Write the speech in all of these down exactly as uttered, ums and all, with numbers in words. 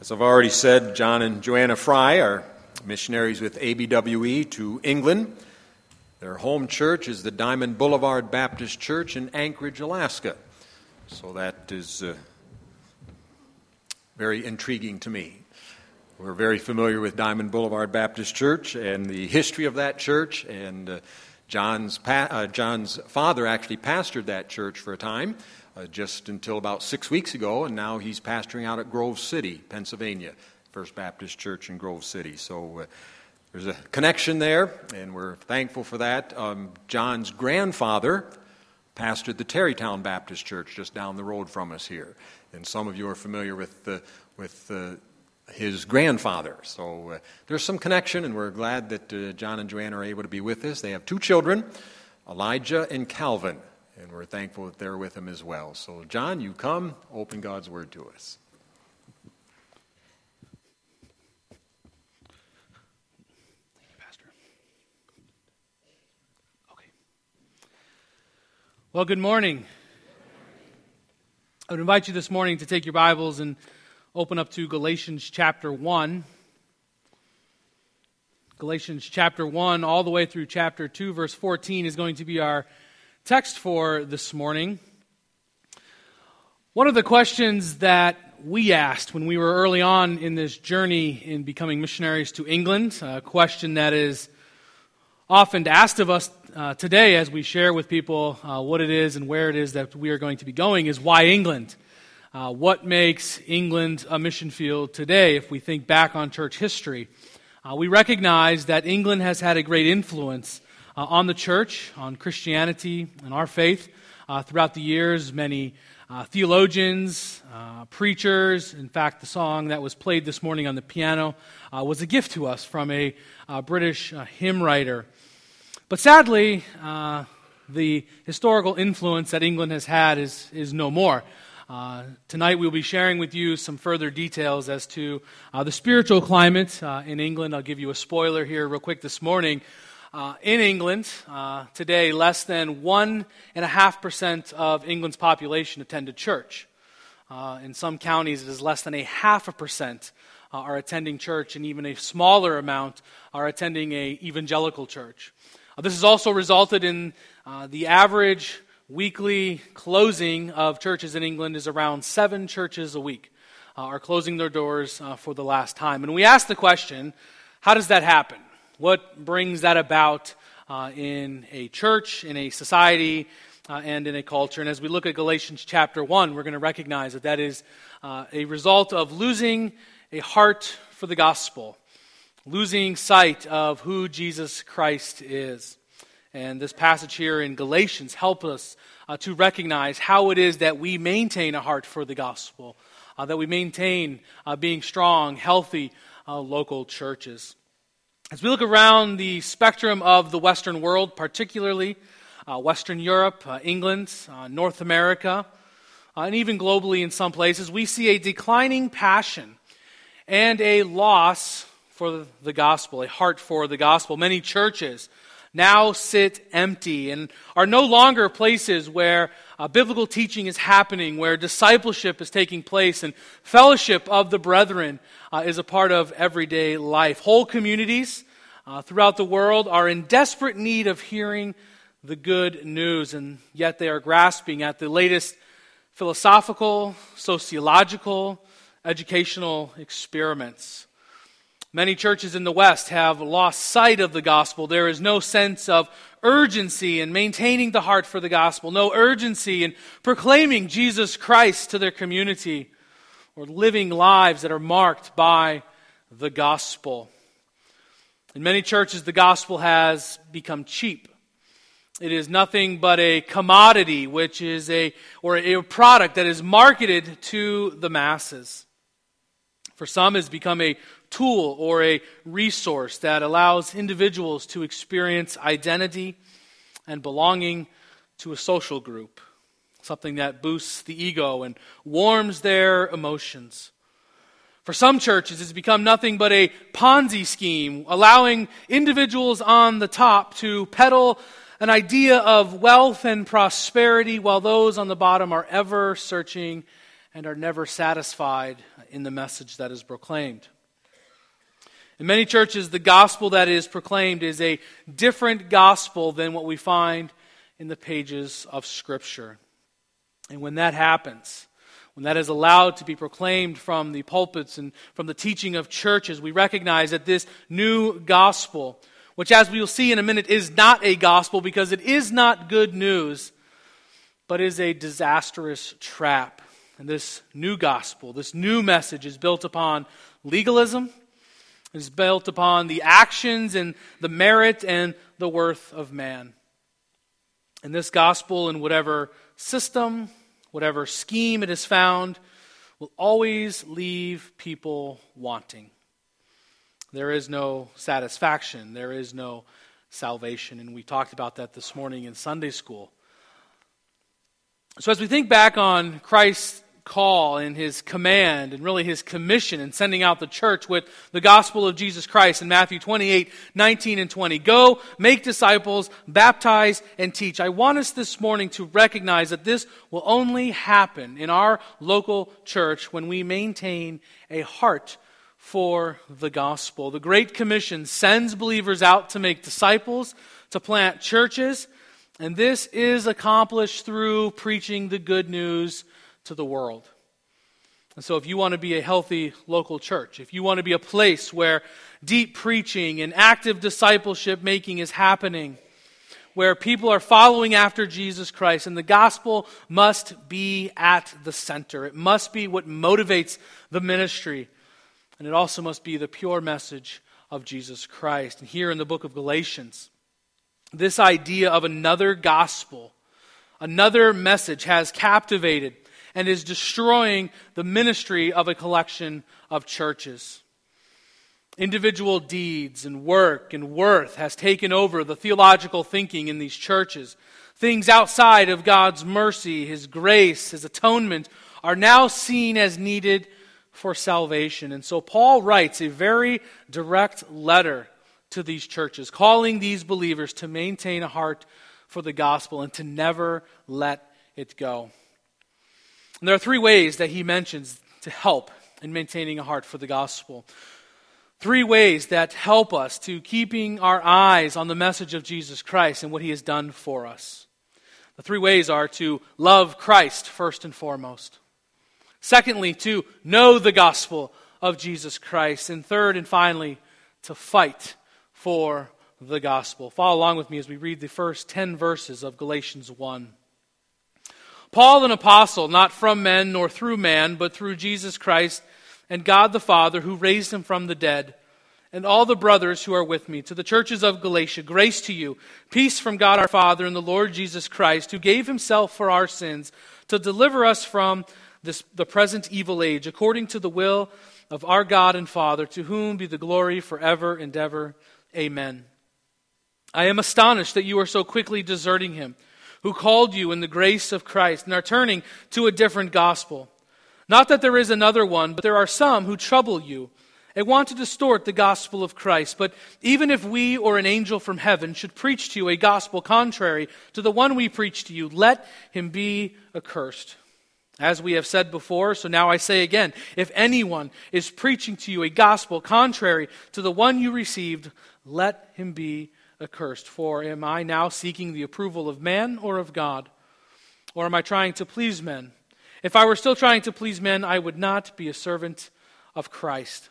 As I've already said, John and Joanna Fry are missionaries with A B W E to England. Their home church is the Diamond Boulevard Baptist Church in Anchorage, Alaska. So that is uh, very intriguing to me. We're very familiar with Diamond Boulevard Baptist Church and the history of that church, and uh, John's pa- uh, John's father actually pastored that church for a time, uh, just until about six weeks ago, and now he's pastoring out at Grove City, Pennsylvania, First Baptist Church in Grove City. So uh, there's a connection there, and we're thankful for that. Um, John's grandfather pastored the Terrytown Baptist Church just down the road from us here, and some of you are familiar with the with the his grandfather. So uh, there's some connection, and we're glad that uh, John and Joanne are able to be with us. They have two children, Elijah and Calvin, and we're thankful that they're with them as well. So John, you come, open God's Word to us. Thank you, Pastor. Okay. Well, good morning. I would invite you this morning to take your Bibles and open up to Galatians chapter one. Galatians chapter one all the way through chapter two, verse fourteen is going to be our text for this morning. One of the questions that we asked when we were early on in this journey in becoming missionaries to England, a question that is often asked of us uh, today as we share with people uh, what it is and where it is that we are going to be going, is why England? Uh, what makes England a mission field today? If we think back on church history, uh, we recognize that England has had a great influence uh, on the church, on Christianity, and our faith uh, throughout the years. Many uh, theologians, uh, preachers. In fact, the song that was played this morning on the piano uh, was a gift to us from a uh, British uh, hymn writer. But sadly, uh, the historical influence that England has had is, is no more. Uh, tonight we'll be sharing with you some further details as to uh, the spiritual climate uh, in England. I'll give you a spoiler here real quick this morning. Uh, in England, uh, today, less than one and a half percent of England's population attended church. Uh, in some counties, it is less than a half a percent uh, are attending church, and even a smaller amount are attending a evangelical church. Uh, this has also resulted in uh, the average weekly closing of churches in England is around seven churches a week uh, are closing their doors uh, for the last time. And we ask the question, how does that happen? What brings that about uh, in a church, in a society, uh, and in a culture? And as we look at Galatians chapter one, we're going to recognize that that is uh, a result of losing a heart for the gospel, losing sight of who Jesus Christ is. And this passage here in Galatians helps us uh, to recognize how it is that we maintain a heart for the gospel, uh, that we maintain uh, being strong, healthy uh, local churches. As we look around the spectrum of the Western world, particularly uh, Western Europe, uh, England, uh, North America, uh, and even globally in some places, we see a declining passion and a loss for the gospel, a heart for the gospel. Many churches now sit empty and are no longer places where uh, biblical teaching is happening, where discipleship is taking place, and fellowship of the brethren uh, is a part of everyday life. Whole communities uh, throughout the world are in desperate need of hearing the good news, and yet they are grasping at the latest philosophical, sociological, educational experiments. Many churches in the West have lost sight of the gospel. There is no sense of urgency in maintaining the heart for the gospel, no urgency in proclaiming Jesus Christ to their community, or living lives that are marked by the gospel. In many churches, the gospel has become cheap. It is nothing but a commodity, which is a or a product that is marketed to the masses. For some, it's become a tool or a resource that allows individuals to experience identity and belonging to a social group, something that boosts the ego and warms their emotions. For some churches, it's become nothing but a Ponzi scheme, allowing individuals on the top to peddle an idea of wealth and prosperity while those on the bottom are ever searching and are never satisfied in the message that is proclaimed. In many churches, the gospel that is proclaimed is a different gospel than what we find in the pages of Scripture. And when that happens, when that is allowed to be proclaimed from the pulpits and from the teaching of churches, we recognize that this new gospel, which as we will see in a minute is not a gospel because it is not good news, but is a disastrous trap. And this new gospel, this new message is built upon legalism, is built upon the actions and the merit and the worth of man. And this gospel, in whatever system, whatever scheme it is found, will always leave people wanting. There is no satisfaction. There is no salvation. And we talked about that this morning in Sunday school. So as we think back on Christ's call and his command and really his commission in sending out the church with the gospel of Jesus Christ in Matthew twenty-eight, nineteen and twenty. Go, make disciples, baptize, and teach. I want us this morning to recognize that this will only happen in our local church when we maintain a heart for the gospel. The Great Commission sends believers out to make disciples, to plant churches, and this is accomplished through preaching the good news to the world. And so if you want to be a healthy local church, if you want to be a place where deep preaching and active discipleship making is happening, where people are following after Jesus Christ, and the gospel must be at the center. It must be what motivates the ministry. And it also must be the pure message of Jesus Christ. And here in the book of Galatians, this idea of another gospel, another message has captivated and is destroying the ministry of a collection of churches. Individual deeds and work and worth has taken over the theological thinking in these churches. Things outside of God's mercy, His grace, His atonement are now seen as needed for salvation. And so Paul writes a very direct letter to these churches, calling these believers to maintain a heart for the gospel and to never let it go. And there are three ways that he mentions to help in maintaining a heart for the gospel. Three ways that help us to keeping our eyes on the message of Jesus Christ and what He has done for us. The three ways are to love Christ first and foremost. Secondly, to know the gospel of Jesus Christ. And third and finally, to fight for the gospel. Follow along with me as we read the first ten verses of Galatians one. Paul, an apostle, not from men nor through man, but through Jesus Christ and God the Father, who raised Him from the dead, and all the brothers who are with me, to the churches of Galatia, grace to you, peace from God our Father and the Lord Jesus Christ, who gave Himself for our sins to deliver us from this, the present evil age, according to the will of our God and Father, to whom be the glory forever and ever. Amen. I am astonished that you are so quickly deserting Him, who called you in the grace of Christ, and are turning to a different gospel. Not that there is another one, but there are some who trouble you and want to distort the gospel of Christ. But even if we or an angel from heaven should preach to you a gospel contrary to the one we preach to you, let him be accursed. As we have said before, so now I say again, if anyone is preaching to you a gospel contrary to the one you received, let him be accursed. For am I now seeking the approval of man or of God? Or am I trying to please men? If I were still trying to please men, I would not be a servant of Christ.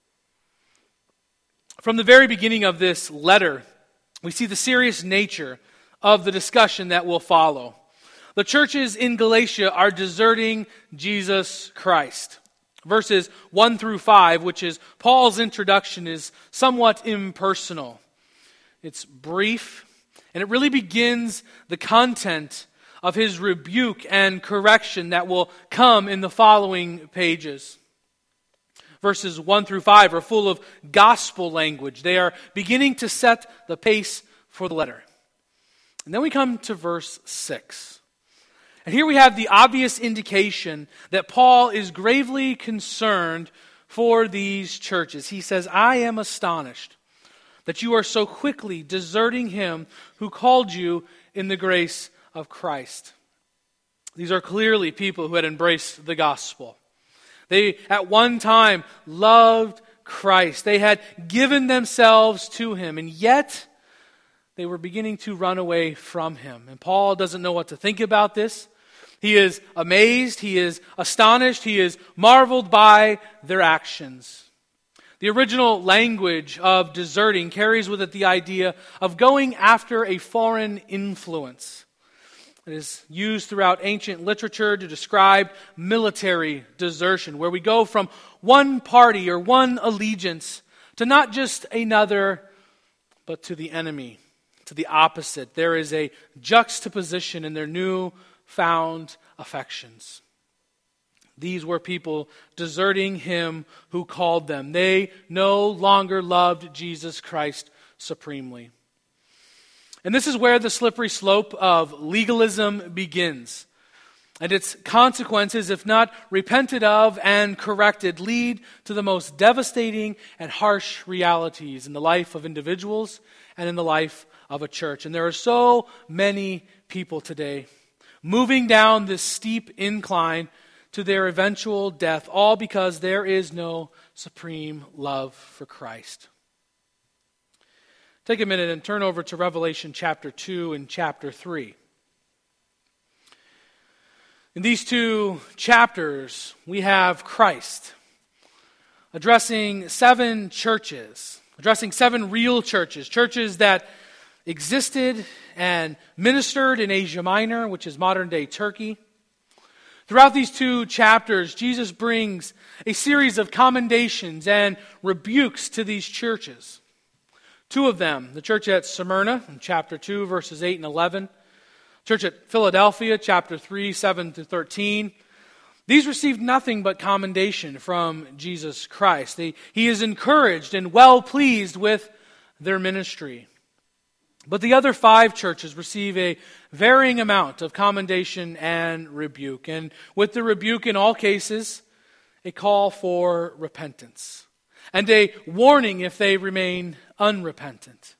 From the very beginning of this letter, we see the serious nature of the discussion that will follow. The churches in Galatia are deserting Jesus Christ. Verses one through five, which is Paul's introduction, is somewhat impersonal. It's brief, and it really begins the content of his rebuke and correction that will come in the following pages. Verses one through five are full of gospel language. They are beginning to set the pace for the letter. And then we come to verse six. And here we have the obvious indication that Paul is gravely concerned for these churches. He says, I am astonished that you are so quickly deserting him who called you in the grace of Christ. These are clearly people who had embraced the gospel. They, at one time, loved Christ. They had given themselves to Him, and yet they were beginning to run away from Him. And Paul doesn't know what to think about this. He is amazed, he is astonished, he is marveled by their actions. The original language of deserting carries with it the idea of going after a foreign influence. It is used throughout ancient literature to describe military desertion, where we go from one party or one allegiance to not just another, but to the enemy, to the opposite. There is a juxtaposition in their new-found affections. These were people deserting Him who called them. They no longer loved Jesus Christ supremely. And this is where the slippery slope of legalism begins. And its consequences, if not repented of and corrected, lead to the most devastating and harsh realities in the life of individuals and in the life of a church. And there are so many people today moving down this steep incline to their eventual death, all because there is no supreme love for Christ. Take a minute and turn over to Revelation chapter two and chapter three. In these two chapters, we have Christ addressing seven churches, addressing seven real churches, churches that existed and ministered in Asia Minor, which is modern-day Turkey. Throughout these two chapters, Jesus brings a series of commendations and rebukes to these churches. Two of them, the church at Smyrna in chapter two, verses eight and eleven. Church at Philadelphia, chapter three, seven to thirteen. These received nothing but commendation from Jesus Christ. They, he is encouraged and well pleased with their ministry. But the other five churches receive a varying amount of commendation and rebuke. And with the rebuke in all cases, a call for repentance. And a warning if they remain unrepentant.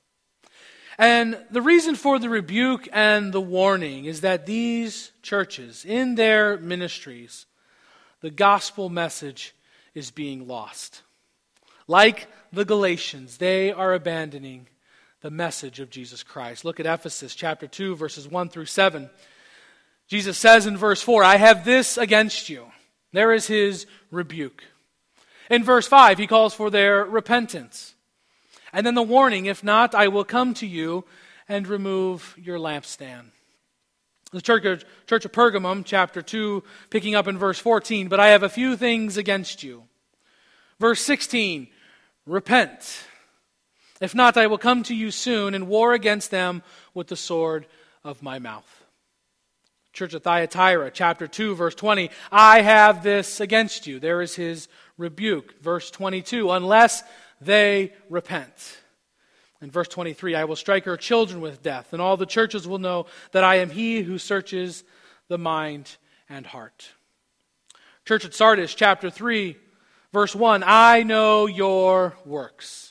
And the reason for the rebuke and the warning is that these churches, in their ministries, the gospel message is being lost. Like the Galatians, they are abandoning the message of Jesus Christ. Look at Ephesus chapter two, verses one through seven. Jesus says in verse four, I have this against you. There is his rebuke. In verse five, he calls for their repentance. And then the warning, if not, I will come to you and remove your lampstand. The church of, church of Pergamum, chapter two, picking up in verse fourteen, but I have a few things against you. Verse sixteen, repent. If not, I will come to you soon and war against them with the sword of my mouth. Church of Thyatira, chapter two, verse twenty, I have this against you. There is his rebuke. Verse twenty-two, unless they repent. In verse twenty-three, I will strike her children with death, and all the churches will know that I am he who searches the mind and heart. Church at Sardis, chapter three, verse one, I know your works.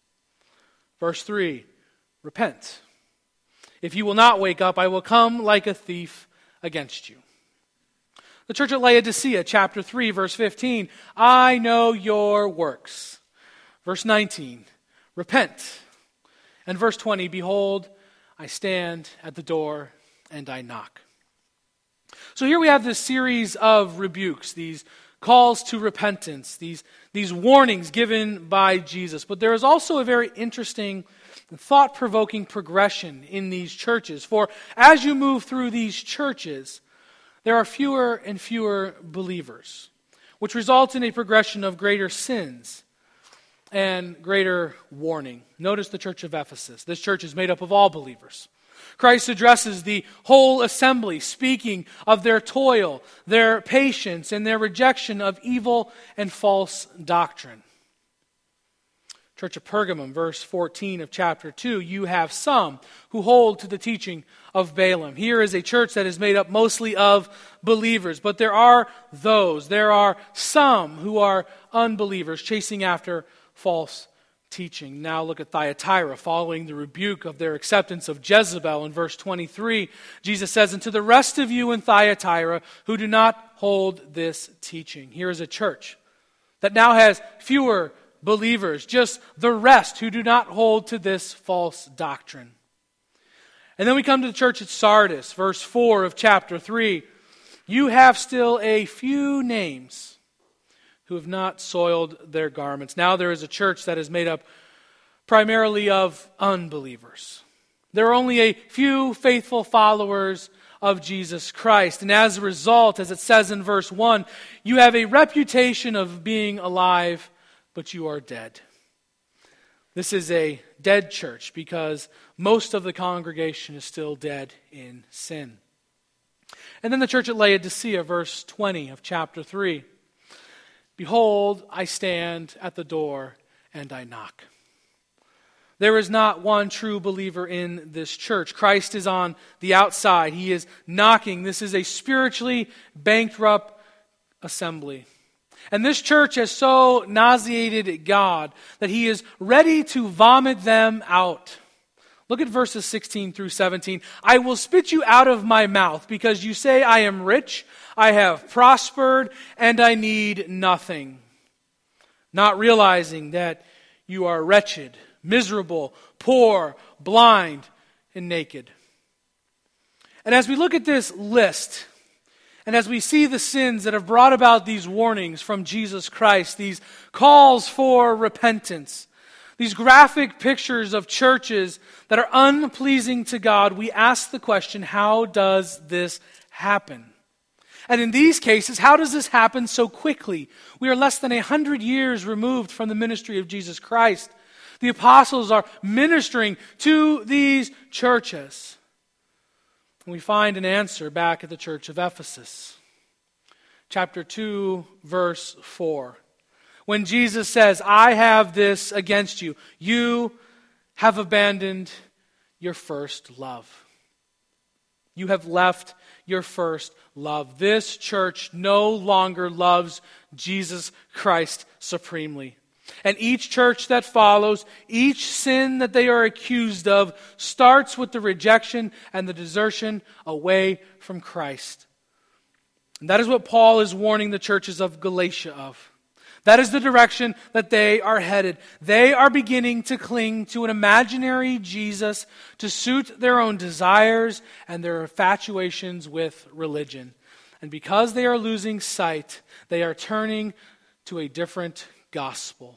Verse three, repent. If you will not wake up, I will come like a thief against you. The church at Laodicea, chapter three, verse fifteen, I know your works. Verse nineteen, repent. And verse twenty, behold, I stand at the door and I knock. So here we have this series of rebukes, these calls to repentance, these, these warnings given by Jesus. But there is also a very interesting and thought-provoking progression in these churches. For as you move through these churches, there are fewer and fewer believers, which results in a progression of greater sins and greater warning. Notice the church of Ephesus. This church is made up of all believers. Christ addresses the whole assembly, speaking of their toil, their patience, and their rejection of evil and false doctrine. Church of Pergamum, verse fourteen of chapter two, you have some who hold to the teaching of Balaam. Here is a church that is made up mostly of believers, but there are those, there are some who are unbelievers chasing after false teaching. Now look at Thyatira, following the rebuke of their acceptance of Jezebel. In verse twenty-three, Jesus says, "And to the rest of you in Thyatira who do not hold this teaching." Here is a church that now has fewer believers, just the rest who do not hold to this false doctrine. And then we come to the church at Sardis, verse four of chapter three. "You have still a few names who have not soiled their garments." Now there is a church that is made up primarily of unbelievers. There are only a few faithful followers of Jesus Christ. And as a result, as it says in verse one, you have a reputation of being alive, but you are dead. This is a dead church because most of the congregation is still dead in sin. And then the church at Laodicea, verse twenty of chapter three. "Behold, I stand at the door and I knock." There is not one true believer in this church. Christ is on the outside. He is knocking. This is a spiritually bankrupt assembly. And this church has so nauseated God that he is ready to vomit them out. Look at verses sixteen through seventeen. "I will spit you out of my mouth because you say, I am rich, I have prospered, and I need nothing. Not realizing that you are wretched, miserable, poor, blind, and naked." And as we look at this list, and as we see the sins that have brought about these warnings from Jesus Christ, these calls for repentance, these graphic pictures of churches that are unpleasing to God, we ask the question, how does this happen? And in these cases, how does this happen so quickly? We are less than a hundred years removed from the ministry of Jesus Christ. The apostles are ministering to these churches. And we find an answer back at the church of Ephesus. Chapter two, verse four. When Jesus says, "I have this against you, you have abandoned your first love." You have left your first love. This church no longer loves Jesus Christ supremely. And each church that follows, each sin that they are accused of, starts with the rejection and the desertion away from Christ. And that is what Paul is warning the churches of Galatia of. That is the direction that they are headed. They are beginning to cling to an imaginary Jesus to suit their own desires and their infatuations with religion. And because they are losing sight, they are turning to a different gospel.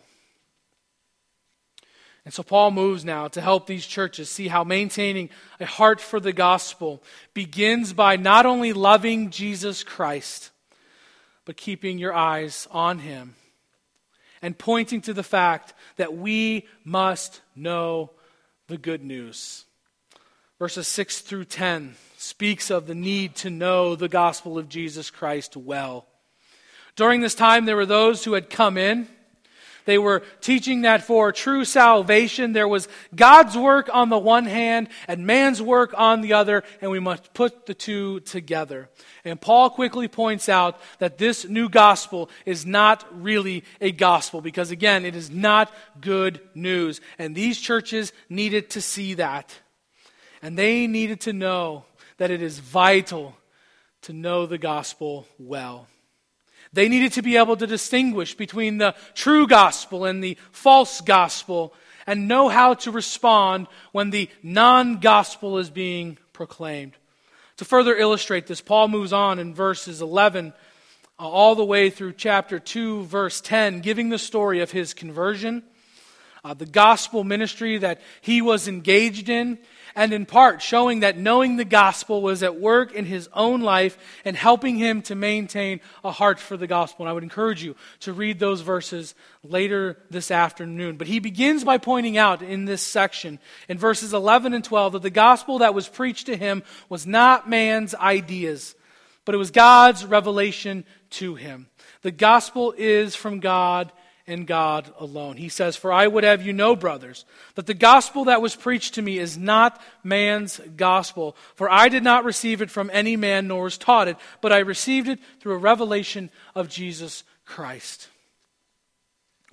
And so Paul moves now to help these churches see how maintaining a heart for the gospel begins by not only loving Jesus Christ, but keeping your eyes on him and pointing to the fact that we must know the good news. Verses six through ten speaks of the need to know the gospel of Jesus Christ well. During this time, there were those who had come in. They were teaching that for true salvation, there was God's work on the one hand and man's work on the other, and we must put the two together. And Paul quickly points out that this new gospel is not really a gospel, because again, it is not good news. And these churches needed to see that. And they needed to know that it is vital to know the gospel well. They needed to be able to distinguish between the true gospel and the false gospel and know how to respond when the non-gospel is being proclaimed. To further illustrate this, Paul moves on in verses eleven uh, all the way through chapter two, verse ten, giving the story of his conversion, uh, the gospel ministry that he was engaged in, and in part showing that knowing the gospel was at work in his own life and helping him to maintain a heart for the gospel. And I would encourage you to read those verses later this afternoon. But he begins by pointing out in this section, in verses eleven and twelve, that the gospel that was preached to him was not man's ideas, but it was God's revelation to him. The gospel is from God and God alone. He says, "For I would have you know, brothers, that the gospel that was preached to me is not man's gospel. For I did not receive it from any man, nor was taught it, but I received it through a revelation of Jesus Christ."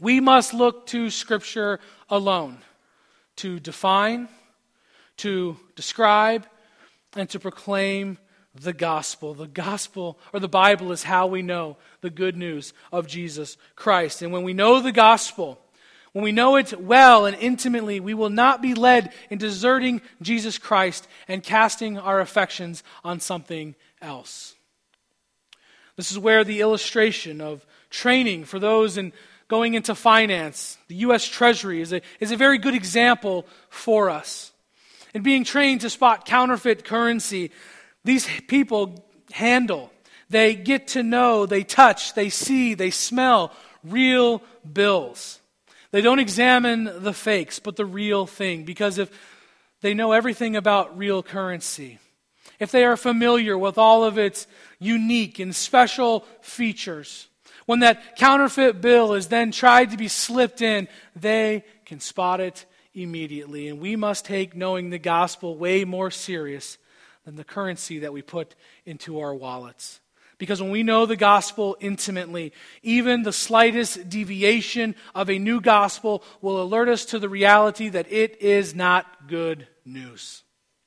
We must look to Scripture alone to define, to describe, and to proclaim the gospel. The gospel, or the Bible, is how we know the good news of Jesus Christ. And when we know the gospel, when we know it well and intimately, we will not be led in deserting Jesus Christ and casting our affections on something else. This is where the illustration of training for those in going into finance, the U S Treasury, is a, is a very good example for us. In being trained to spot counterfeit currency, these people handle, they get to know, they touch, they see, they smell real bills. They don't examine the fakes, but the real thing, because if they know everything about real currency, if they are familiar with all of its unique and special features, when that counterfeit bill is then tried to be slipped in, they can spot it immediately. And we must take knowing the gospel way more serious than the currency that we put into our wallets. Because when we know the gospel intimately, even the slightest deviation of a new gospel will alert us to the reality that it is not good news.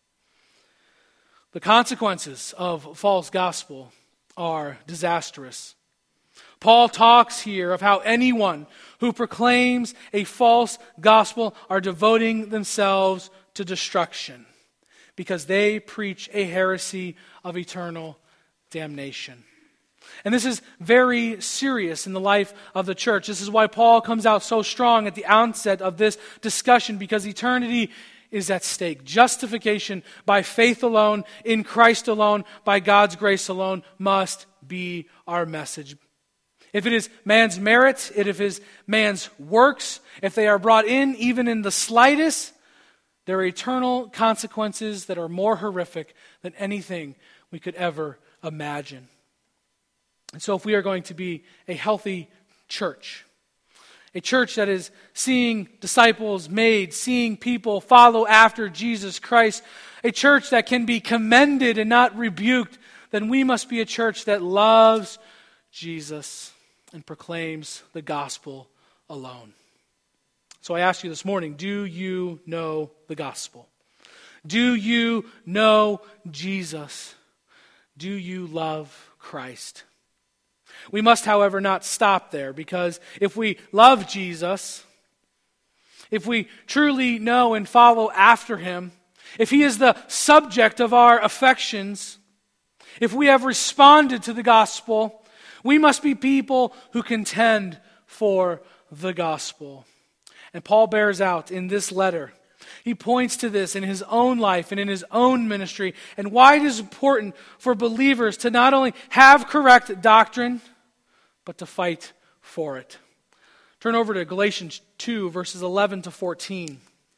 The consequences of false gospel are disastrous. Paul talks here of how anyone who proclaims a false gospel are devoting themselves to destruction because they preach a heresy of eternal damnation. And this is very serious in the life of the church. This is why Paul comes out so strong at the outset of this discussion, because eternity is at stake. Justification by faith alone, in Christ alone, by God's grace alone, must be our message. If it is man's merit, if it is man's works, if they are brought in even in the slightest, there are eternal consequences that are more horrific than anything we could ever imagine. And so if we are going to be a healthy church, a church that is seeing disciples made, seeing people follow after Jesus Christ, a church that can be commended and not rebuked, then we must be a church that loves Jesus and proclaims the gospel alone. So I ask you this morning, do you know the gospel? Do you know Jesus? Do you love Christ? We must, however, not stop there, because if we love Jesus, if we truly know and follow after him, if he is the subject of our affections, if we have responded to the gospel, we must be people who contend for the gospel. And Paul bears out in this letter. He points to this in his own life and in his own ministry, and why it is important for believers to not only have correct doctrine, but to fight for it. Turn over to Galatians two, verses eleven to fourteen.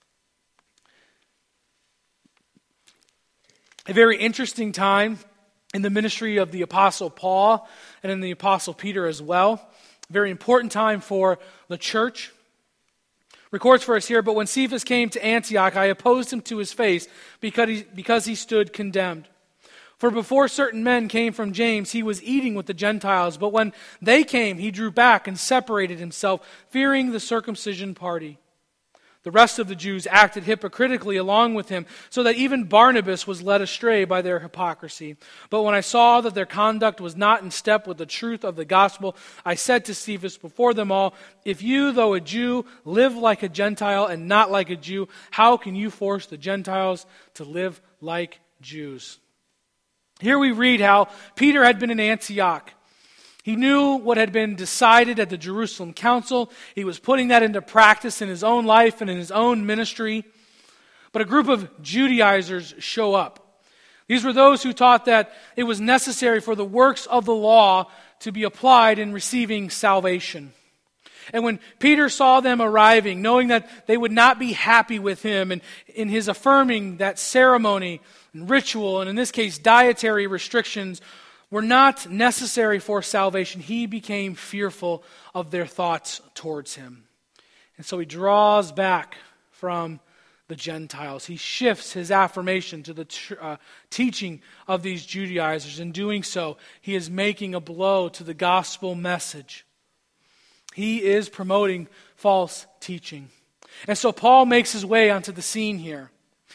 A very interesting time in the ministry of the Apostle Paul and in the Apostle Peter as well. A very important time for the church. Records for us here, but when Cephas came to Antioch, I opposed him to his face because he, because he stood condemned. For before certain men came from James, he was eating with the Gentiles. But when they came, he drew back and separated himself, fearing the circumcision party. The rest of the Jews acted hypocritically along with him, so that even Barnabas was led astray by their hypocrisy. But when I saw that their conduct was not in step with the truth of the gospel, I said to Cephas before them all, if you, though a Jew, live like a Gentile and not like a Jew, how can you force the Gentiles to live like Jews? Here we read how Peter had been in Antioch. He knew what had been decided at the Jerusalem Council. He was putting that into practice in his own life and in his own ministry. But a group of Judaizers show up. These were those who taught that it was necessary for the works of the law to be applied in receiving salvation. And when Peter saw them arriving, knowing that they would not be happy with him and in his affirming that ceremony and ritual, and in this case dietary restrictions, were not necessary for salvation, he became fearful of their thoughts towards him. And so he draws back from the Gentiles. He shifts his affirmation to the tr- uh, teaching of these Judaizers. In doing so, he is making a blow to the gospel message. He is promoting false teaching. And so Paul makes his way onto the scene here.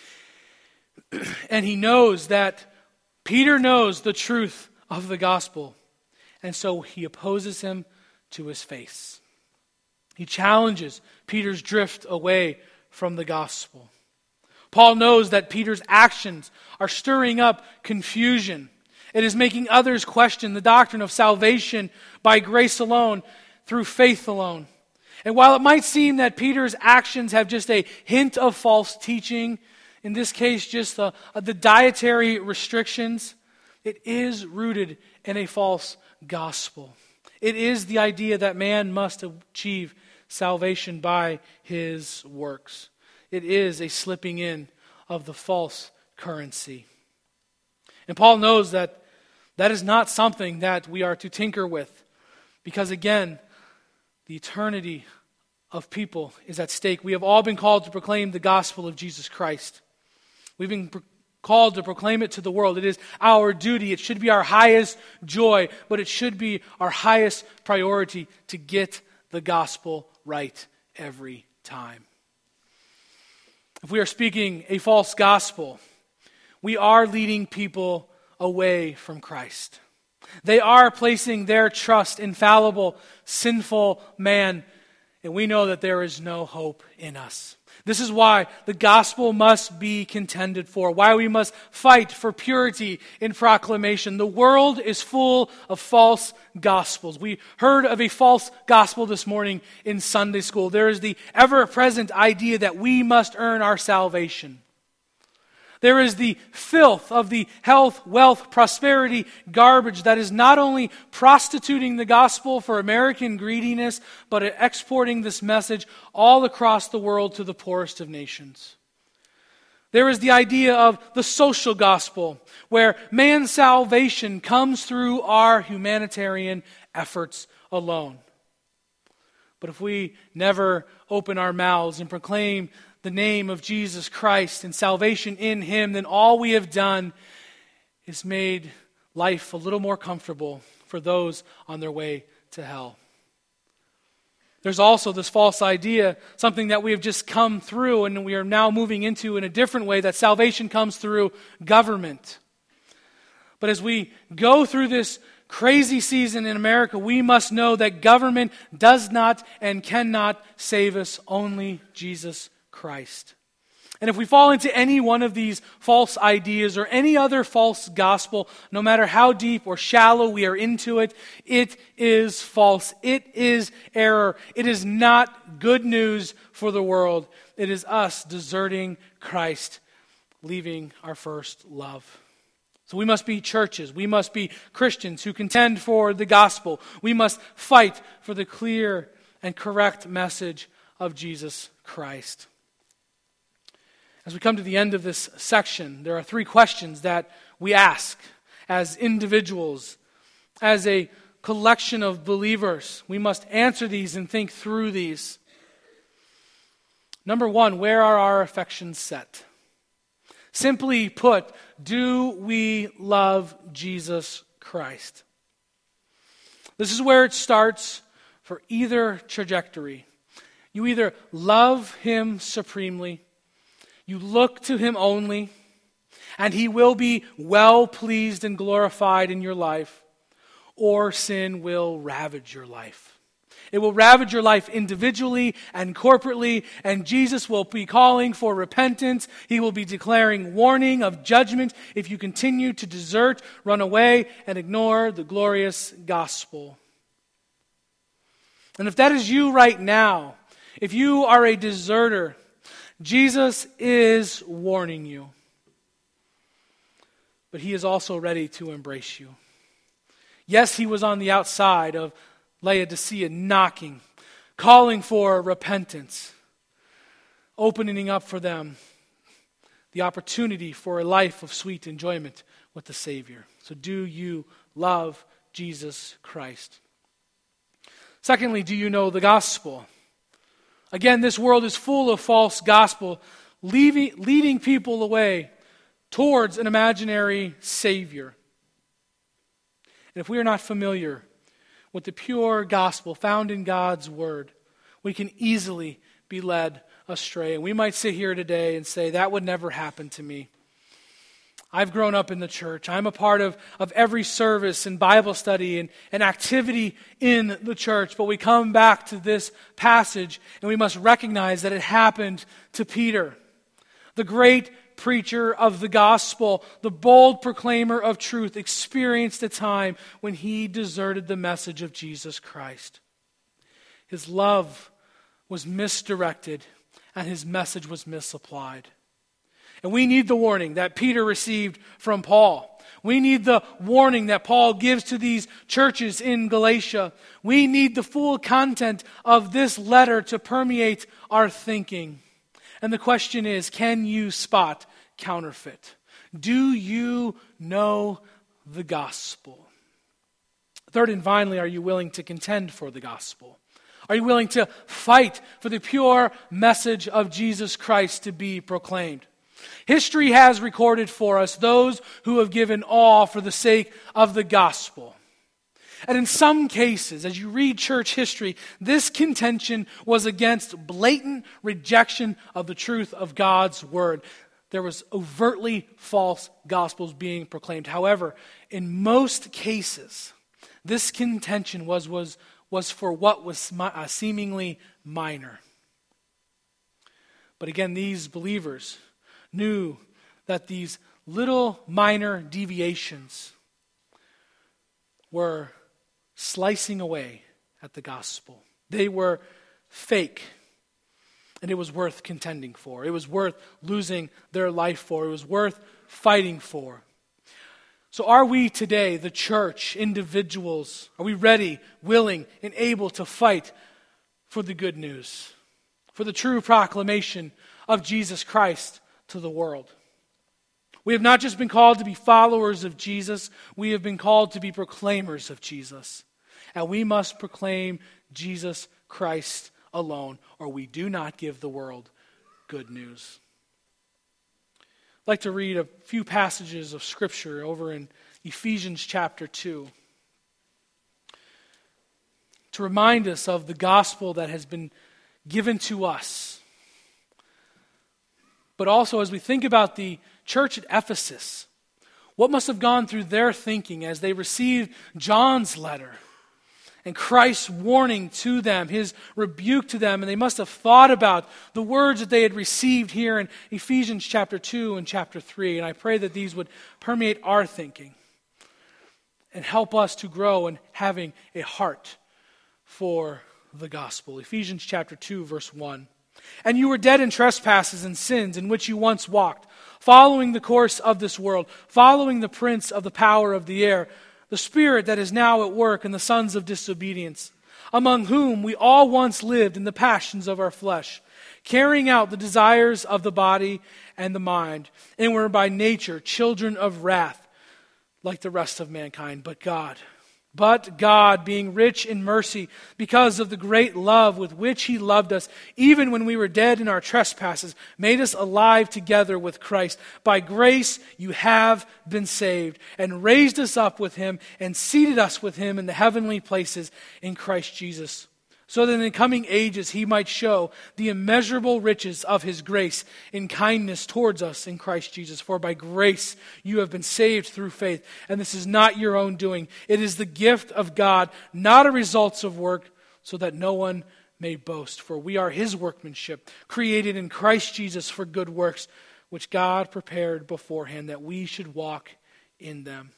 And he knows that Peter knows the truth of the gospel. And so he opposes him to his face. He challenges Peter's drift away from the gospel. Paul knows that Peter's actions are stirring up confusion. It is making others question the doctrine of salvation by grace alone, through faith alone. And while it might seem that Peter's actions have just a hint of false teaching, in this case just the, the dietary restrictions, it is rooted in a false gospel. It is the idea that man must achieve salvation by his works. It is a slipping in of the false currency. And Paul knows that that is not something that we are to tinker with, because again, the eternity of people is at stake. We have all been called to proclaim the gospel of Jesus Christ. We've been pro- called to proclaim it to the world. It is our duty. It should be our highest joy, but it should be our highest priority to get the gospel right every time. If we are speaking a false gospel, we are leading people away from Christ. They are placing their trust in fallible, sinful man, and we know that there is no hope in us. This is why the gospel must be contended for, why we must fight for purity in proclamation. The world is full of false gospels. We heard of a false gospel this morning in Sunday school. There is the ever-present idea that we must earn our salvation. There is the filth of the health, wealth, prosperity garbage that is not only prostituting the gospel for American greediness, but exporting this message all across the world to the poorest of nations. There is the idea of the social gospel, where man's salvation comes through our humanitarian efforts alone. But if we never open our mouths and proclaim the name of Jesus Christ and salvation in Him, then all we have done is made life a little more comfortable for those on their way to hell. There's also this false idea, something that we have just come through and we are now moving into in a different way, that salvation comes through government. But as we go through this crazy season in America, we must know that government does not and cannot save us, only Jesus Christ. And if we fall into any one of these false ideas or any other false gospel, no matter how deep or shallow we are into it, it is false. It is error. It is not good news for the world. It is us deserting Christ, leaving our first love. So we must be churches. We must be Christians who contend for the gospel. We must fight for the clear and correct message of Jesus Christ. As we come to the end of this section, there are three questions that we ask as individuals, as a collection of believers. We must answer these and think through these. Number one, where are our affections set? Simply put, do we love Jesus Christ? This is where it starts for either trajectory. You either love Him supremely, you look to Him only, and He will be well pleased and glorified in your life, or sin will ravage your life. It will ravage your life individually and corporately, and Jesus will be calling for repentance. He will be declaring warning of judgment if you continue to desert, run away, and ignore the glorious gospel. And if that is you right now, if you are a deserter, Jesus is warning you. But He is also ready to embrace you. Yes, He was on the outside of Laodicea, knocking, calling for repentance, opening up for them the opportunity for a life of sweet enjoyment with the Savior. So do you love Jesus Christ? Secondly, do you know the gospel? Again, this world is full of false gospel, leaving, leading people away towards an imaginary Savior. And if we are not familiar with the pure gospel found in God's word, we can easily be led astray. And we might sit here today and say, that would never happen to me. I've grown up in the church. I'm a part of, of every service and Bible study and, and activity in the church. But we come back to this passage and we must recognize that it happened to Peter, the great preacher of the gospel, the bold proclaimer of truth, experienced a time when he deserted the message of Jesus Christ. His love was misdirected and his message was misapplied. And we need the warning that Peter received from Paul. We need the warning that Paul gives to these churches in Galatia. We need the full content of this letter to permeate our thinking. And the question is, can you spot counterfeit? Do you know the gospel? Third and finally, are you willing to contend for the gospel? Are you willing to fight for the pure message of Jesus Christ to be proclaimed? History has recorded for us those who have given all for the sake of the gospel. And in some cases, as you read church history, this contention was against blatant rejection of the truth of God's word. There was overtly false gospels being proclaimed. However, in most cases, this contention was, was, was for what was uh, seemingly minor. But again, these believers knew that these little minor deviations were slicing away at the gospel. They were fake, and it was worth contending for. It was worth losing their life for. It was worth fighting for. So are we today, the church, individuals, are we ready, willing, and able to fight for the good news, for the true proclamation of Jesus Christ to the world? We have not just been called to be followers of Jesus, we have been called to be proclaimers of Jesus. And we must proclaim Jesus Christ alone, or we do not give the world good news. I'd like to read a few passages of Scripture over in Ephesians chapter two to remind us of the gospel that has been given to us. But also, as we think about the church at Ephesus, what must have gone through their thinking as they received John's letter and Christ's warning to them, his rebuke to them, and they must have thought about the words that they had received here in Ephesians chapter two and chapter three. And I pray that these would permeate our thinking and help us to grow in having a heart for the gospel. Ephesians chapter two, verse one. And you were dead in trespasses and sins in which you once walked, following the course of this world, following the prince of the power of the air, the spirit that is now at work in the sons of disobedience, among whom we all once lived in the passions of our flesh, carrying out the desires of the body and the mind, and were by nature children of wrath, like the rest of mankind. But God, but God, being rich in mercy, because of the great love with which he loved us, even when we were dead in our trespasses, made us alive together with Christ. By grace you have been saved, and raised us up with him, and seated us with him in the heavenly places in Christ Jesus, so that in the coming ages he might show the immeasurable riches of his grace in kindness towards us in Christ Jesus. For by grace you have been saved through faith, and this is not your own doing. It is the gift of God, not a result of work, so that no one may boast. For we are his workmanship, created in Christ Jesus for good works, which God prepared beforehand that we should walk in them.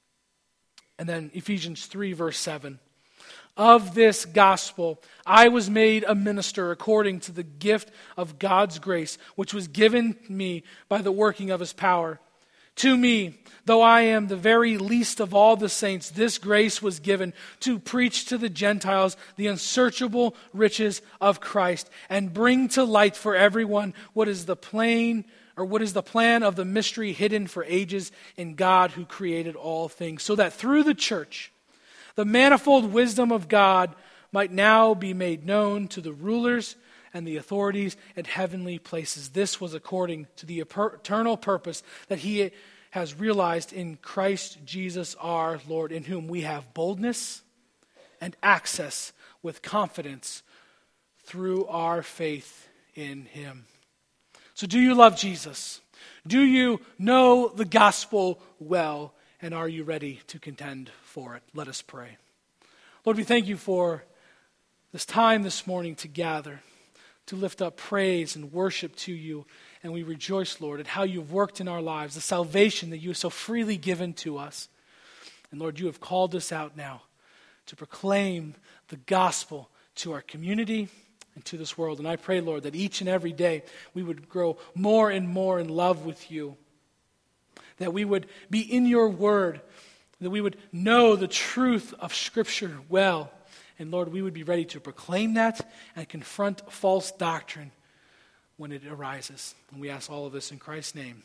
And then Ephesians three, verse seven. Of this gospel I was made a minister according to the gift of God's grace, which was given me by the working of his power. To me, though I am the very least of all the saints, this grace was given to preach to the Gentiles the unsearchable riches of Christ, and bring to light for everyone what is the plain or what is the plan of the mystery hidden for ages in God who created all things, so that through the church the manifold wisdom of God might now be made known to the rulers and the authorities at heavenly places. This was according to the eternal purpose that he has realized in Christ Jesus our Lord, in whom we have boldness and access with confidence through our faith in him. So do you love Jesus? Do you know the gospel well? And are you ready to contend for it? Let us pray. Lord, we thank you for this time this morning to gather, to lift up praise and worship to you. And we rejoice, Lord, at how you've worked in our lives, the salvation that you have so freely given to us. And Lord, you have called us out now to proclaim the gospel to our community and to this world. And I pray, Lord, that each and every day we would grow more and more in love with you, that we would be in your word, that we would know the truth of Scripture well. And Lord, we would be ready to proclaim that and confront false doctrine when it arises. And we ask all of this in Christ's name.